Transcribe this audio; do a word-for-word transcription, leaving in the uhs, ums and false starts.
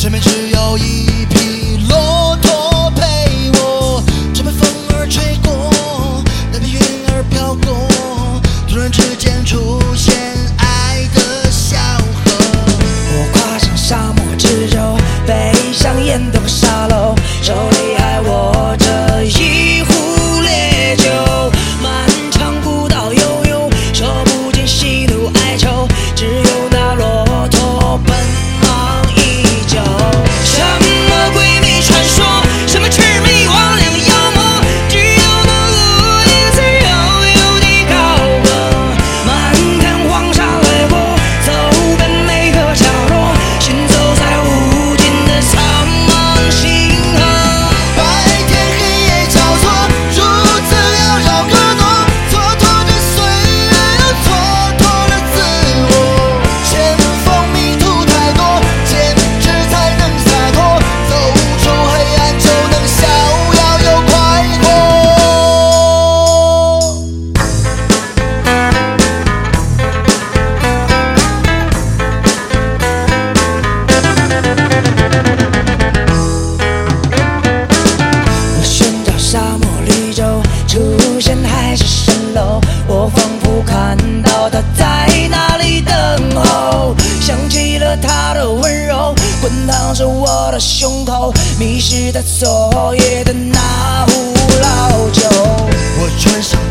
身边只有一匹骆驼陪我，这被风儿吹过，那片云儿飘过，突然之间出现爱的小河。 我跨上沙漠之舟，背上烟斗和沙漏，手里还握着一壶烈酒。漫长古道悠悠，说不尽喜怒哀愁，只有那骆驼奔忙依旧。什么鬼魅传说，什么魑魅魍魉妖魔，只有那落叶才悠悠地高歌。漫看黄沙掠过，走遍每个角落，行走在无尽的苍茫星河。 白天黑夜交错，如此缭绕个挪，蹉跎着岁月，又蹉跎了自我。前方迷途太多，坚持才能洒脱，走出黑暗就能逍遥又快活。 我寻找沙漠绿洲，出现还是蜃楼，我仿佛看到他在那里等候，想起了他的温柔，滚烫着我的胸口，迷失在昨夜的那壶老酒。 我穿上